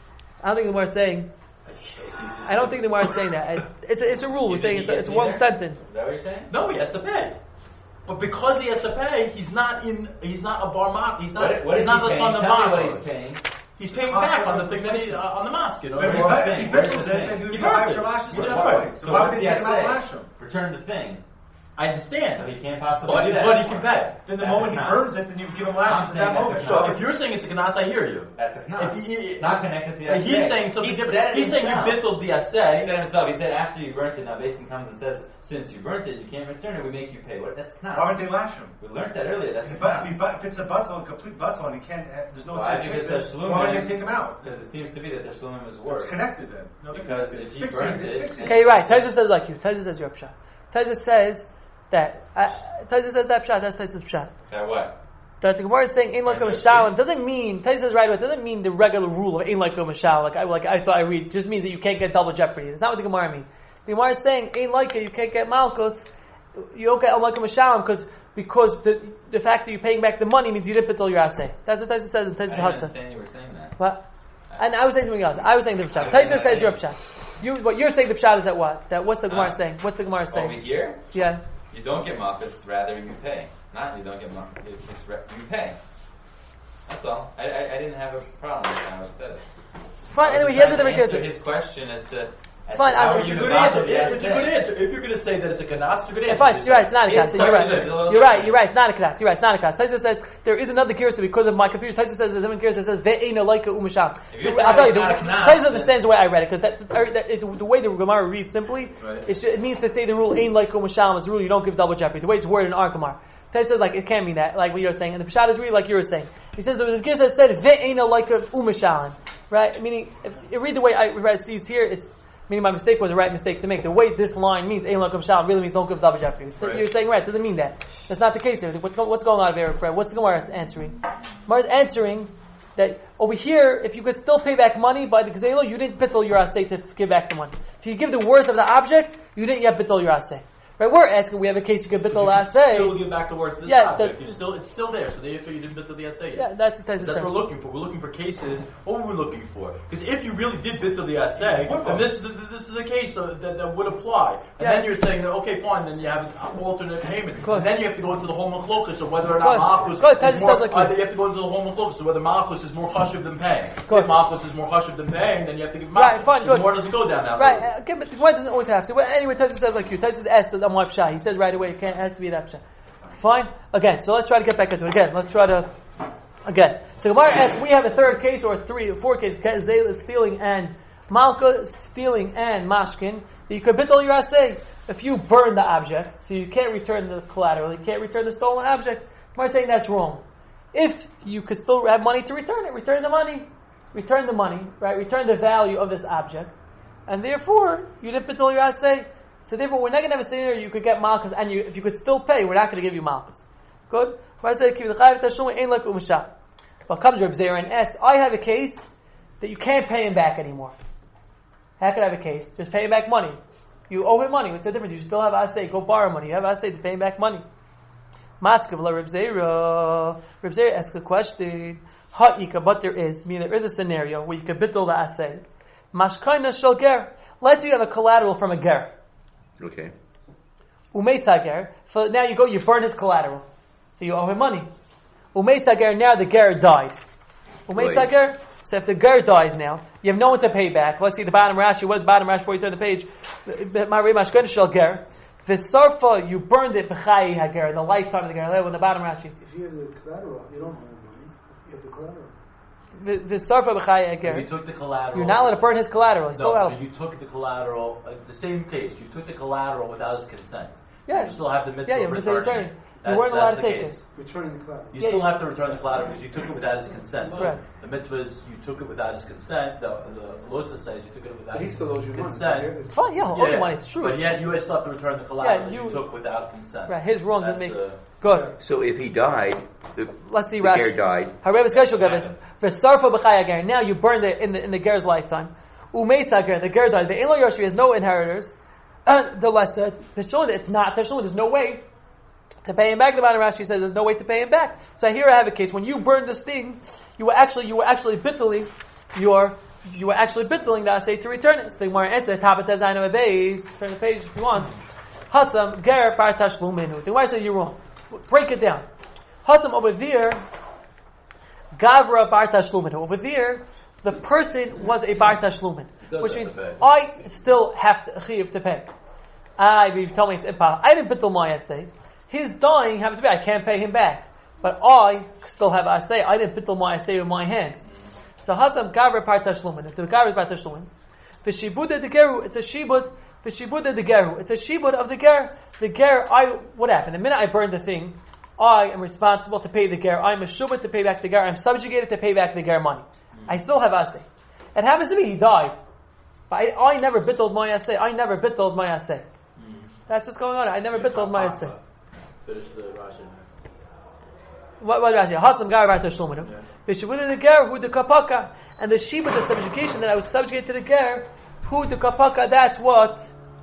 I don't think the Gemara is saying. I don't think the Gemara is saying that. I- It's a, it's a rule. We're You saying think it's, a, he it's gets one neither? sentence. Is that what you're saying? No, he has to pay. But because he has to pay, he's not in. He's not a bar mark. He's not. What, what he's is not he the paying? son of Tell me what Mark. he's paying. He's paying back on the thing that he, uh, on the mosque. You know. But if he Where's the bet- thing? he Where's bittles the it, thing? then he He would be high burnt for it. lashes. What's That's the the point? point. So So why what's would the they take him out assay? lash him? Return the thing. I understand. So he can't possibly But, do that. but he anymore. can pay. Then the That's moment a he knas. burns it, then you give him lashes I'm at that saying moment. that's a So knas. if you're saying it's a knas, I hear you. That's a knas. If he- It's not connected to the But assay. he's saying something He different. said it He's saying you himself. bittled the He said assay. it himself. He said after you burnt it, now Basin comes and says, since you burnt it, you can't return it. We make you pay. What? That's Why knas. would they lash him? We learned that earlier. That's If, knas. if, he, if it's a button, a complete button, he can't. Uh, there's no Well, way I to think fix it's it. a shlum Why would then. they take him out? Because it seems to be that the shlumim is It's worse. connected then. No, Because it's if you fixing. burnt It's it- fixing. Okay, you're right. Taisa says like you. Taisa says your pshat. Taisa says that. Uh, Taisa says that pshat. That's Taisa's pshat. That what? That the Gemara is saying "ein like a mashalim" doesn't mean Taisa says right away. It doesn't mean the regular rule of "ein like a mashalim." Like I like I thought I read. It just means that you can't get double jeopardy. That's not what the Gemara means. The Gemara is saying "ein like it." You can't get malchus. You don't get "ein like a mashalim" because because the the fact that you're paying back the money means you didn't put all your assay. That's what Taisa says in I Taisa's didn't hasa. understand you were saying that. What? And I was saying something else. I was saying the pshat. Taisa says your pshat. You what you're saying the pshat is that what? That what's the Gemara Uh, saying? What's the Gemara Over saying? here, Yeah. you don't get malchus, rather you pay. Not you don't get malchus, it's re- you pay. That's all. I, I, I didn't have a problem with how it said it. Fine. I was Anyway, he trying has a to different answer case. his question as to Fine, How I- are It's you a good not answer. to be It's a good answer. If you're going to say that it's a kanas, it's a good Yeah, answer. fine, you're right, it's not a It's knas. You're right. such a- You're right, you're right, it's not a knas. You're right, it's not a knas. Taisa says there is another gear, so because of my confusion, Taisa says there's another gear that says ve'ena laika umasham. If you're I'll tell you, telling the, me it's not a knas, Taisa then- understands the way I read it, because that, that, that it, the way the Gemara reads simply, Right. it's just, it means to say the rule ain laika umasham is the rule you don't give double jeopardy. The way it's worded in our Gemara. Taisa says like it can't mean that, like what you're saying, and the Pshat is really like you were saying. He says there was a gear that said ve'ena laika umasham, right? Meaning, if you read the way I read it here, it's meaning my mistake was the right mistake to make. The way this line means Ein Lakum Shal really means don't give double jeopardy. Right. You're saying right, it doesn't mean that. That's not the case here. What's, go, what's going on over here, Fred? What's the Gemara answering? Gemara's answering that over here, if you could still pay back money by the Gzela, you didn't bittul your asay to give back the money. If you give the worth of the object, you didn't yet bittul your asay. Right? We're asking, we have a case you could bittul the Still asay. give back the words to the Yeah, object. the- You still, it's still there, so therefore you didn't bit to the essay yet. Yeah, that's what That's what we're looking for. We're looking for cases. What were we looking for? Because if you really did bit to the essay, then this, this is a case that, that, that would apply. And Yeah. then you're saying that, okay, fine, then you have an alternate payment. Good. And then you have to go into the whole machlokus of whether or Good. not Malchus Good. is Taisa more, sounds like uh, you. you have to go into the whole machlokus of whether Malchus is more chashiv than paying. Good. If Malchus is more chashiv than paying, then you have to give Right, Malchus. fine, Because good. more doesn't go down that Right, road. uh, okay, but the Gemara doesn't always have to. Well, anyway, Taisa says like you. Taisa says S, I'm one pshat. He says right away, it can't, it has to be that pshat. Fine. Again, so let's try to get back into it. Again, let's try to, again. So Gemara asks, we have a third case or three or four cases, Zayla stealing and Malka stealing and Mashkin, that you could bittul your asay if you burn the object, so you can't return the collateral, you can't return the stolen object. Gemara saying that's wrong. If you could still have money to return it, return the money. Return the money, right? Return the value of this object. And therefore, you didn't bittul your asay. So therefore, we're not going to have a scenario you could get malchus, and you, if you could still pay, we're not going to give you malchus. Good? But comes Reb Zera and asks, I have a case that you can't pay him back anymore. How could I have a case? Just pay him back money. You owe him money. What's the difference? You still have asay. Go borrow money. You have asay to pay him back money. Maskav la Reb Zera. Reb Zera asks a question. Ha'ika, but there is, meaning there is a scenario where you could bittul the asay. Mashkaina shel ger. Let's say you have a collateral from a ger. Okay. Umeisager. So now you go, you burn his collateral. So you owe him money. Umeisager, now the ger died. Umeisager, so if the ger dies now, you have no one to pay back. Let's see the bottom Rashi. What is the bottom Rashi before you turn the page? Mashkaina shel ger. V'sarfa, you burned it b'chayi hager, the lifetime of the ger. When the bottom Rashi. If you have the collateral, you don't owe money. You have the collateral. V'sarfa b'chayi If you hager. took the collateral. You're not allowed to burn his collateral. He's still No, allowed. but you took the collateral, uh, the same case, you took the collateral without his consent. Yeah. You still have the mitzvah Yeah, yeah, of mitzvah returning. returning. You That's- weren't allowed that's to the take case. Returning the collateral. You Yeah, still yeah. have to return the collateral because you took it without his consent. So Correct. the mitzvah is you took it without his consent. The the Losa says you took it without But he his still owes you money. consent. Fine, yeah, he'll owe you money. It's true. But yet you still have to return the collateral Yeah, you, you- took without consent. Right, his wrong That's didn't make. the- Good. So if he died, the, Let's see, the Rashi. ger died. However, special gavus v'sarfa b'chaya ger. Now you burned it in the in the ger's lifetime. Umeitza ger, the ger died. The elo yoshi has no inheritors. Uh, the lesser, it's showing that it's not. There's showing there's no way to pay him back. The bottom Rashi says there's no way to pay him back. So here I have a case when you burned this thing, you were actually you were actually bitterly your you were actually bittling the asay to return it. So the Gemara answers top of design of a base. Turn the page if you want. Hasam ger bar tashluminu. The Gemara says you're wrong. Break it down. Hasam over there, Gavra bar tashlumin. Over there, the person was a bar tashlumin, Does which have means to pay. I still have to chiv to pay. I, you tell me it's impossible. I didn't bittul my asay. His dying happened to be I can't pay him back, but I still have asay. I didn't bittul my asay with my hands. So Hasam Gavra bar tashlumin. If the Gavra is bar tashlumin, the shibud de geru, it's a shibud. The shibud de geru, it's a shibud of the ger. The ger, I what happened? The minute I burned the thing, I am responsible to pay the ger. I'm a shubbat to pay back the ger. I'm subjugated to pay back the ger money. Mm. I still have asay. It happens to be he died, but I, I never bittled my asay. I never bittled my asay. Mm. That's what's going on. I never bittled my asay. Finish the Rashi. What what Rashi? Hasam gar bar tashlumin. V'shibud the ger who the kapaka, and the shibud the subjugation that I was subjugated to the ger who the kapaka. That's what.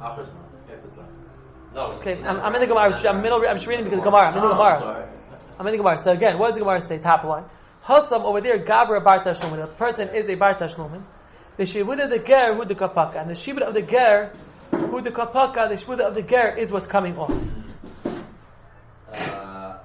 No, Okay, I'm, I'm in the Gemara. I'm, middle, I'm just reading because of the Gemara. I'm in the Gemara. I'm in the Gemara. So again, what does the Gemara say? Top line. Hasam over there, Gavra bar tashlumin. The person is a bar tashlumin. The shibud of the ger, who the kapaka, and the shibud of the ger, who the kapaka. The shibud of the ger is what's coming off. Uh,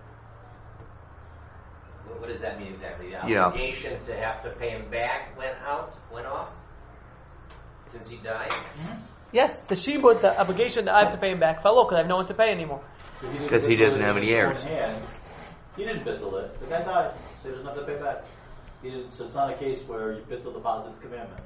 what, what does that mean exactly? The Yeah. obligation to have to pay him back went out, went off. since he died? Yes, the shibud, the obligation that I have to pay him back fell off because I have no one to pay anymore. Because he doesn't have any heirs. He didn't bittle it. The guy died, so he doesn't have to pay back. He didn't, so it's not a case where you bittle the positive commandment.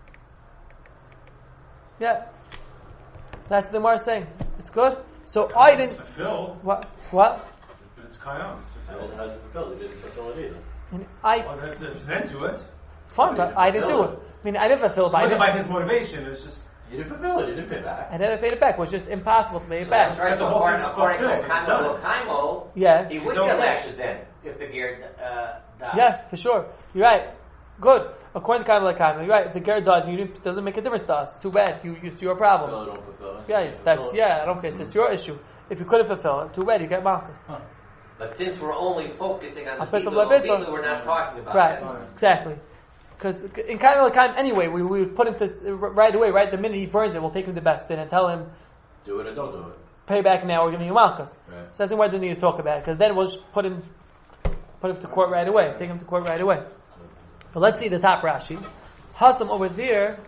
Yeah. That's what the Gemara is saying. It's good. So I didn't. Fulfilled. What? What? But it's kayam. It hasn't fulfilled. He didn't fulfill it either. And I. Well, there's an end to it. Fine, but I didn't do it. I mean, I didn't fulfill it. It But I wasn't didn't. by his motivation. It was just. You didn't fulfill it. You didn't pay back. I never paid it back. It was just impossible to pay it That's back. right. the So whole according, thing's according to fulfilled. It's done. Kaimo, Yeah. he would It's get over. lashes then if the gear uh, died. Yeah, for sure. You're right. Good. According to Kaima Kaima, you're right. If the girl does, you didn't, it doesn't make a difference to us. Too bad. You, it's your problem. Fulfill it, don't fulfill it. Yeah, You that's fulfill it. yeah. I don't care. It's your issue. If you couldn't fulfill it, too bad. You get malka. But since we're only focusing on the Apetum people, labetum. people, we're not talking about Right. that. Exactly. Because in Kaima Kaima, anyway, we, we would put him to right away. Right, the minute he burns it, we'll take him to best din and tell him, Do it or don't do it. pay back now. We're giving you malkas. Right. So that's why I didn't need to talk about it. Because then we'll just put him, put him to court right away. Take him to court right away. But let's see the top Rashi. Hasam over there,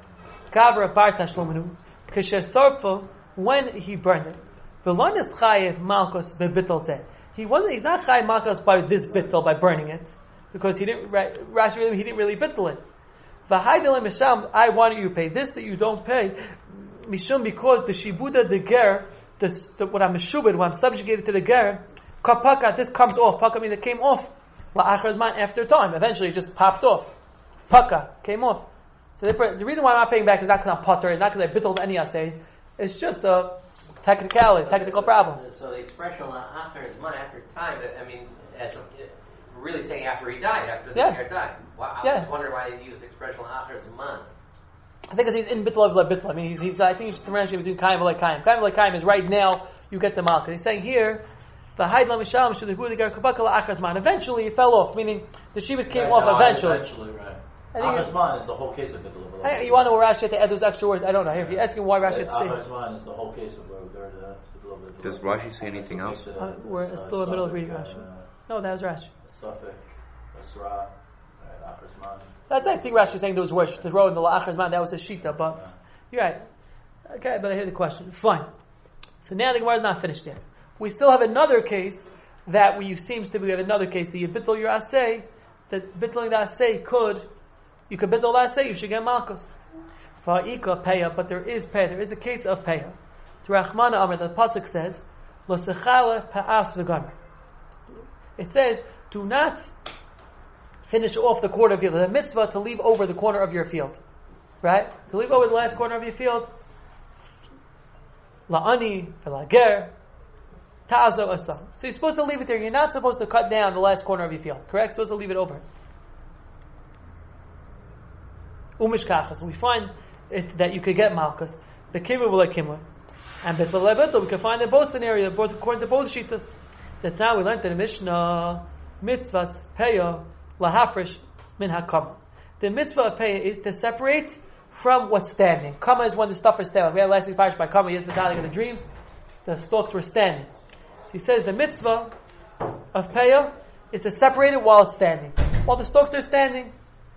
Kavra Partash Lomenu, Kishesarfa, when he burned it. Velon is chayev malchus bebittelte. He wasn't. He's not chayev malchus by this bittel by burning it, because he didn't. Rashi really, he didn't really bittel it. V'haydele misham. I want you to pay this that you don't pay. Mishum because the shibuda the ger, the, the what I'm meshubed, when I'm subjugated to the ger, kapaka. This comes off. Paka means it came off. La'achar after time. Eventually, it just popped off. Paka came off. So therefore, the reason why I'm not paying back is not because I'm potter, it's not because I bittled any assay. It's just a technicality, technical problem. So the expression after his money, after time, I mean, as a, really saying after he died, after the Yeah. year died. Well, I Yeah. was wondering why they used the expression after his month. I think because he's in bitl of la bitl. I mean, he's, he's I think he's differentiating between kaim and like kaim. Kaim and like kaim is right now you get the malka. He's saying here the haid la misham should the gar kabakala achas man. Eventually it fell off, meaning the shibud came Right, off no, eventually. Eventually, right. I think it- Achasman is the whole case of bittul. I, you want to know where Rashi had to add those extra words? I don't know. If you're asking why Rashi had to say, Achasman is the whole case of where there is bittul bittul. Does Rashi say anything else? Uh, we're still in the middle of reading Rashi. no, that was Rashi. Suffolk, Asra, Achasman. That's I think Rashi is saying those words. The row in the la'achar man that was a shita, but you're right. Okay, but I hear the question. Fine. So now the Gemara is not finished yet. We still have another case that we seems to be we have another case that you bittul your asay, that bittling the asay could you could bittul the asay, you should get malchus. Fa'ika peya, but there is peya, there is a case of peya. To Rachmana Amar, the pasuk says, Lo sechala pa'as v'gamer. It says, do not finish off the corner of your field. The mitzvah to leave over the corner of your field. Right? To leave over the last corner of your field. La'ani, v'lager, ta'azo asam. So you're supposed to leave it there. You're not supposed to cut down the last corner of your field. Correct? You're supposed to leave it over. Umishkachas. We find it, that you could get malchus. The kibbutz will like kimler. And bittul lebetul, we can find in both scenarios, both according to both shitas. That now we learned in the Mishnah, mitzvahs peya lahafresh min hakama. The mitzvah of peya is to separate from what's standing. Kama is when the stuff is standing. We had last week parish by Kama, yes, Vitalik of the dreams. The stalks were standing. He says the mitzvah of peya is to separate it while it's standing. While the stalks are standing,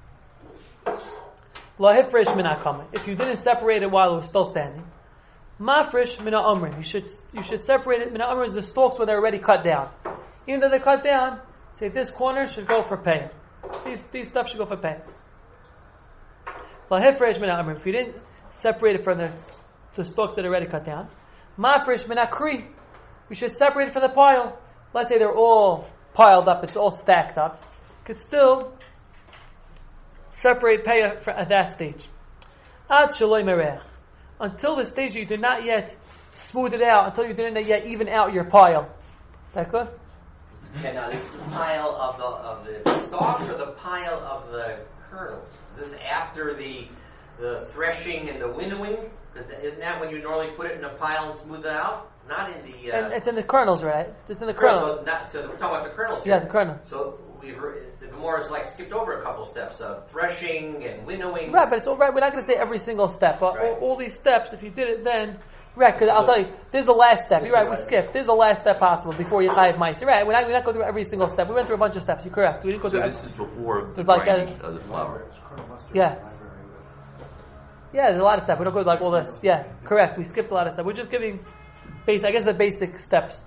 lahifresh min hakama. If you didn't separate it while it was still standing, mafresh min ha'omrin. You should you should separate it. Min ha'omrin is the stalks where they're already cut down. Even though they're cut down, say this corner should go for pay. These these stuff should go for pay. Lahifresh min ha'omrin. If you didn't separate it from the the stalks that are already cut down, mafresh min ha'kri. You should separate it from the pile. Let's say they're all piled up. It's all stacked up. You could still separate pay at that stage. Ad shaloi merech. Until the stage you did not yet smooth it out, until you didn't yet even out your pile. That good? Yeah, now this is the pile of the of the stalks or the pile of the kernels? Is this after the the threshing and the winnowing? Because isn't that when you normally put it in a pile and smooth it out? Not in the. Uh, and it's in the kernels, right? It's in the kernel. kernel. So, not, so we're talking about the kernels here. Yeah, the kernel. So we've the Gemara's like skipped over a couple steps of threshing and winnowing. Right, but it's all right. We're not going to say every single step. But Right. all, all these steps, if you did it then, right? Because I'll tell you, this is the last step. You're right. We skipped. This is the last step possible before you chayiv mice. You're right. We're not. We're not going through every single step. We went through a bunch of steps. You're correct. We didn't go So through. this every, is before the It's like grinding a- of the flour. Yeah. Yeah, there's a lot of steps. We don't go like all this. Yeah, correct. We skipped a lot of steps. We're just giving base. I guess the basic steps.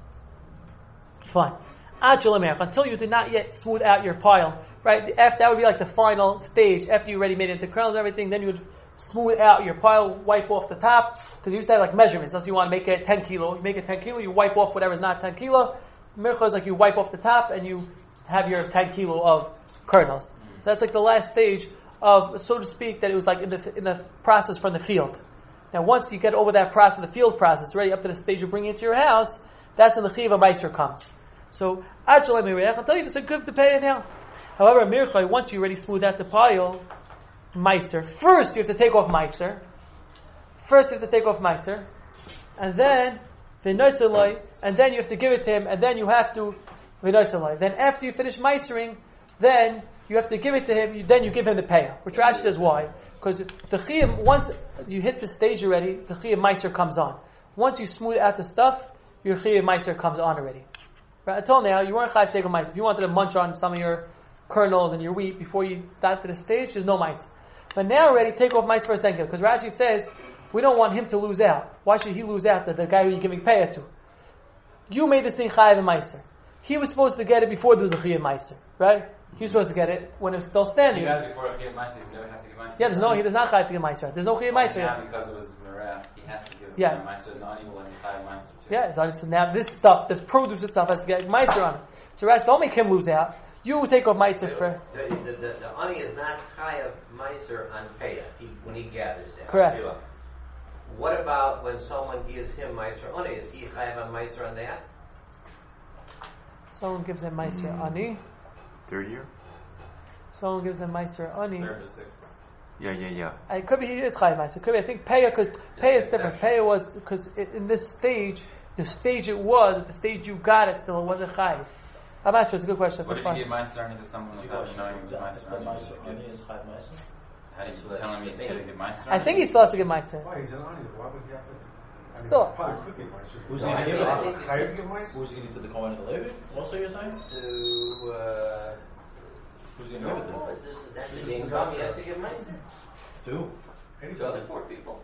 Fine. Until you did not yet smooth out your pile, right? After, that would be like the final stage. After you already made it into kernels and everything, then you would smooth out your pile, wipe off the top, because you used to have like measurements. Unless you want to make it ten kilo, you make it ten kilo, you wipe off whatever's not ten kilo. Mircha is like you wipe off the top and you have your ten kilo of kernels. So that's like the last stage of, so to speak, that it was like in the in the process from the field. Now, once you get over that process, the field process, ready up to the stage of bringing it to your house, that's when the Chiv Meiser comes. So, I'll tell you this, a good to pay it now. However, Mirchai, once you already smooth out the pile, Meiser. First, you have to take off Meiser. First, you have to take off Meiser. And then, V'noitzalai, and then you have to give it to him, and then you have to, V'noitzalai. Then after you finish Meisering, then you have to give it to him, you, then you give him the payout. Which Rashi says why? Because the Chiyam, once you hit the stage already, the Chiyam Meiser comes on. Once you smooth out the stuff, your Chiyam Meiser comes on already. Right? Until now, you weren't chayav to take a meiser. If you wanted to munch on some of your kernels and your wheat before you got to the stage, there's no meiser. But now already, take off meiser first, then give. Because Rashi says, we don't want him to lose out. Why should he lose out, the, the guy who you're giving payah to? You made this thing chayav and meiser. He was supposed to get it before there was a chayav meiser, right? He was supposed to get it when it was still standing. You got it before a chayav meiser, you never have to give meiser. Yeah, there's no, he does not chayav to give meiser. There's no chayav meiser. Now because it was merah, he has to give it yeah. meiser, not even when he chayav meiser. Yeah, so, so now this stuff, this produce itself has to get meiser on it. So Rashi, don't make him lose out. You take off meiser for... The, the, the, the ani is not chayav meiser on payah he, when he gathers that. Correct. What about when someone gives him meiser ani? Is he chayav on meiser on that? Someone gives him meiser mm. ani. Third year? Someone gives him meiser ani. Third or sixth. Yeah, yeah, yeah. It could be he is chayav meiser. It could be, I think payah, because payah is different. Payah was, because in this stage, the stage it was, at the stage you got it still, it wasn't chayav. I'm not sure, it's a good question. What if you give meiser ani to someone without knowing it was meiser ani? How do you tell him he's going to give meiser? I think he still has to give meiser. Why? He's an ani. Why would he have to? Still. Probably could give meiser. Who's going to give it? Chayav give meiser? Who's going to give it to the Kohen and the Levi? Also, you're saying? To, uh... Who's going to no, give it to? no, it's just, that's the income, he has to give meiser. Two? To other poor people.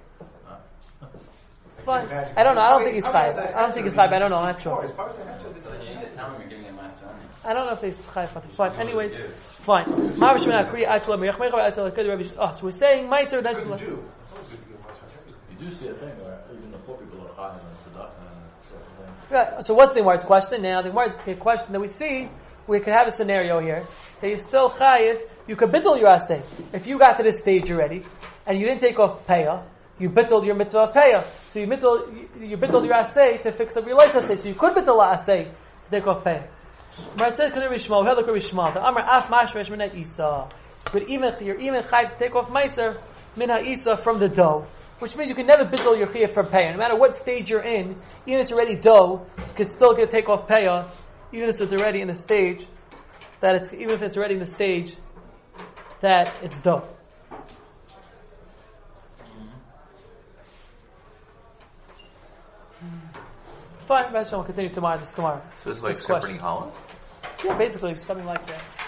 But I don't know. I don't think he's five. I don't think he's five. I don't know. I'm not sure. So then you need to tell him you're giving him meiser ani. I don't know if he's five. Fine. Anyways, fine. Oh, so we're saying meiser. That's Good what. Jew. You do see a thing where even the poor people are chayav and tzedakah and Right. So what's the Gemara's question now? The Gemara's question that we see, we could have a scenario here that you're still chayiv. You could bittul your asay. If you got to this stage already and you didn't take off payah, you bittul your mitzvah of payah. So you bittul you, you bittul your asay to fix up your lights asay. So you could bittul asay to take off payah. Gemara says, "Could be shmal? How look be shmal? The Amar af mashmesh min isa." But even you're even chayiv to take off meiser min isa from the dough. Which means you can never bittul your chiyah from payah. No matter what stage you're in, even if it's already dough, you can still get take off payah, even if it's already in the stage that it's even if it's already in the stage that it's dough. Fine, we'll continue tomorrow. This tomorrow. So it's like this separating challah? Yeah, basically something like that.